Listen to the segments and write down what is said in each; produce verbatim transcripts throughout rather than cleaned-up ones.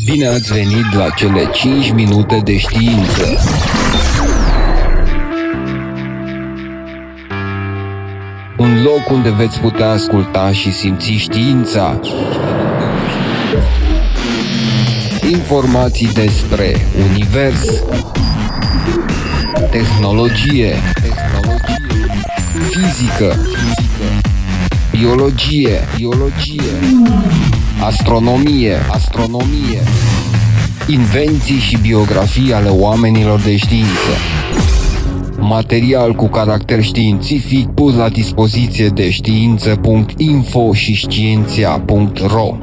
Bine ați venit la cele cinci minute de știință. Un loc unde veți putea asculta și simți știința. Informații despre univers, tehnologie, fizică, biologie, biologie, astronomie, astronomie, invenții și biografii ale oamenilor de știință. Material cu caracter științific pus la dispoziție de știință punct info și științia punct ro.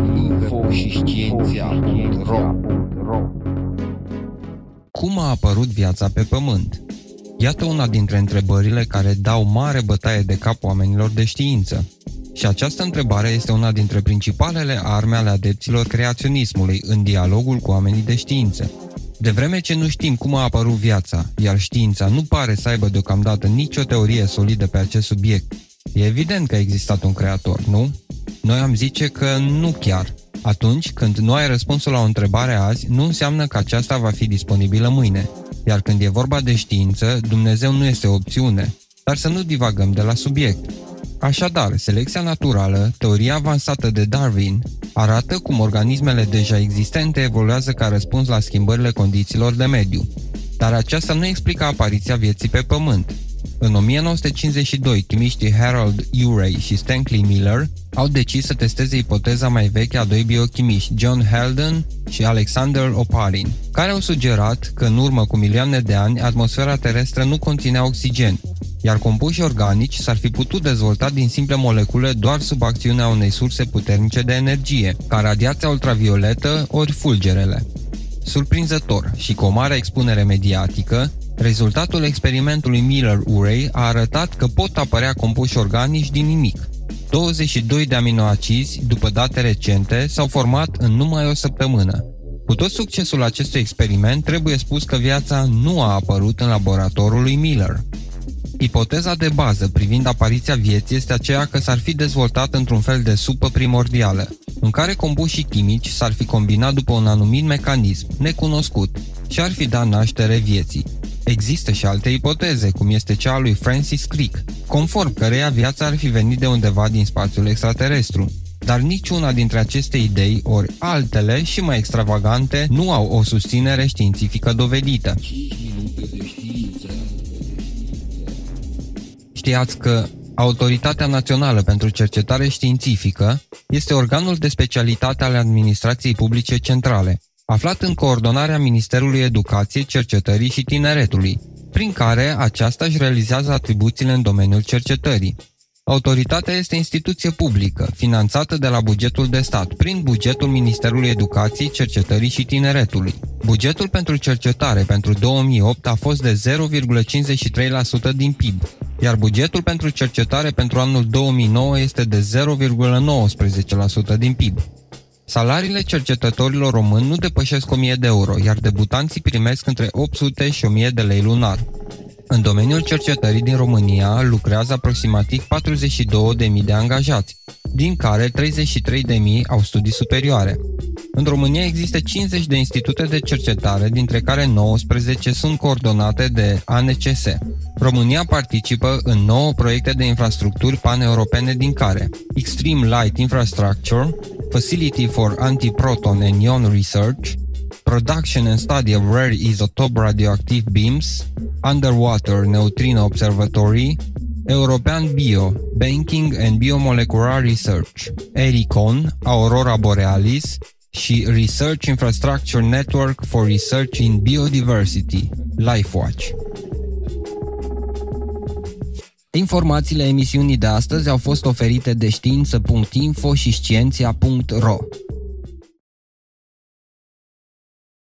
Cum a apărut viața pe Pământ? Iată una dintre întrebările care dau mare bătaie de cap oamenilor de știință. Și această întrebare este una dintre principalele arme ale adepților creaționismului în dialogul cu oamenii de știință. De vreme ce nu știm cum a apărut viața, iar știința nu pare să aibă deocamdată nicio teorie solidă pe acest subiect, e evident că a existat un creator, nu? Noi am zice că nu chiar. Atunci când nu ai răspunsul la o întrebare azi, nu înseamnă că aceasta va fi disponibilă mâine. Iar când e vorba de știință, Dumnezeu nu este o opțiune. Dar să nu divagăm de la subiect. Așadar, selecția naturală, teoria avansată de Darwin, arată cum organismele deja existente evoluează ca răspuns la schimbările condițiilor de mediu. Dar aceasta nu explică apariția vieții pe Pământ. În o mie nouă sute cincizeci și doi, chimiștii Harold Urey și Stanley Miller au decis să testeze ipoteza mai veche a doi biochimiști, John Haldane și Alexander Oparin, care au sugerat că în urmă cu milioane de ani atmosfera terestră nu conținea oxigen, iar compuși organici s-ar fi putut dezvolta din simple molecule doar sub acțiunea unei surse puternice de energie, ca radiația ultravioletă ori fulgerele. Surprinzător și cu o mare expunere mediatică, rezultatul experimentului Miller-Urey a arătat că pot apărea compuși organici din nimic. douăzeci și doi de aminoacizi, după date recente, s-au format în numai o săptămână. Cu tot succesul acestui experiment, trebuie spus că viața nu a apărut în laboratorul lui Miller. Ipoteza de bază privind apariția vieții este aceea că s-ar fi dezvoltat într-un fel de supă primordială, în care compușii chimici s-ar fi combinat după un anumit mecanism, necunoscut, și ar fi dat naștere vieții. Există și alte ipoteze, cum este cea a lui Francis Crick, conform căreia viața ar fi venit de undeva din spațiul extraterestru. Dar niciuna dintre aceste idei, ori altele și mai extravagante, nu au o susținere științifică dovedită. Știați că Autoritatea Națională pentru Cercetare Științifică este organul de specialitate al administrației publice centrale, aflat în coordonarea Ministerului Educației, Cercetării și Tineretului, prin care aceasta își realizează atribuțiile în domeniul cercetării. Autoritatea este instituție publică, finanțată de la bugetul de stat, prin bugetul Ministerului Educației, Cercetării și Tineretului. Bugetul pentru cercetare pentru două mii opt a fost de zero virgulă cincizeci și trei la sută din P I B, iar bugetul pentru cercetare pentru anul două mii nouă este de zero virgulă nouăsprezece la sută din P I B. Salariile cercetătorilor români nu depășesc o mie de euro, iar debutanții primesc între opt sute și o mie de lei lunar. În domeniul cercetării din România lucrează aproximativ patruzeci și două de mii de angajați, din care treizeci și trei de mii au studii superioare. În România există cincizeci de institute de cercetare, dintre care nouăsprezece sunt coordonate de A N C S. România participă în nouă proiecte de infrastructuri paneuropene, din care Extreme Light Infrastructure, Facility for Anti-Proton and Ion Research, Production and Study of Rare Isotope Radioactive Beams, Underwater Neutrino Observatory, European Bio, Banking and Biomolecular Research, ERICON, Aurora Borealis și Research Infrastructure Network for Research in Biodiversity, LifeWatch. Informațiile emisiunii de astăzi au fost oferite de știință punct info și științia punct ro.